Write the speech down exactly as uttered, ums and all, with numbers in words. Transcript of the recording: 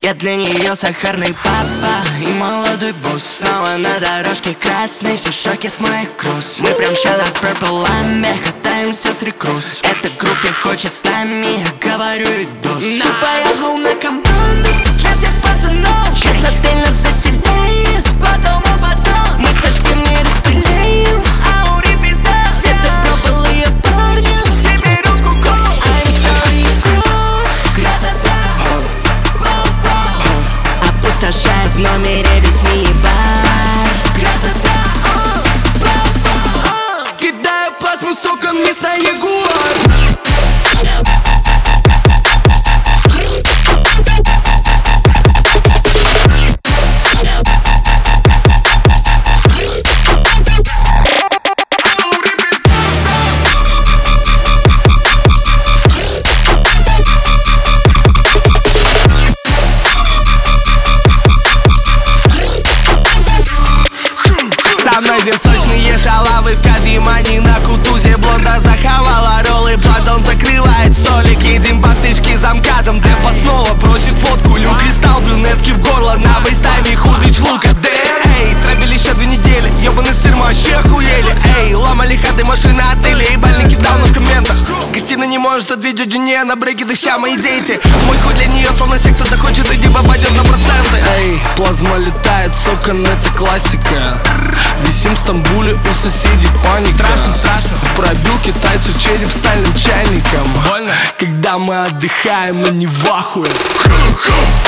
Я для нее сахарный папа и молодой босс. Снова на дорожке красной, все в шоке с моих кросс. Мы прям ща на Purple катаемся с рекросс. Эта группа хочет с нами, я говорю и дос. Я поехал на команду для всех пацанов. Сейчас отель нас заселяет, потом он под снос. Мы совсем не распыляем, а ури пизда. Это прополые парни, тебе руку кол. I'm sorry, гра-та-та. Опустошаю в номере весь мини-бар. Гра-та-та. Кидаю плазму с окон вниз на Ягуар. Со мной две сочные шалавы в Кадимане. На Кутузе блонда захавала роллы. Платон закрывает столик, едим по стычке за МКАДом. Депо снова просит фотку, Люк кристалл, брюнетки в горло. На бейстайме худый лука. Эй, трэбили еще две недели, ебаный сыр, мы вообще охуели. Эй, ломали хаты, машины, отели, и бальники дал в комментах. Гостина не может ответить у нее на бреки, дыща мои дети. Мой хуй для нее словно секта, захочет, иди попадет на проценты. Эй, плазма летает с окон, это классика. Висим в Стамбуле, у соседей паника. Страшно, страшно. Пробил китайцу череп стальным чайником. Больно? Когда мы отдыхаем, мы не в ахуе.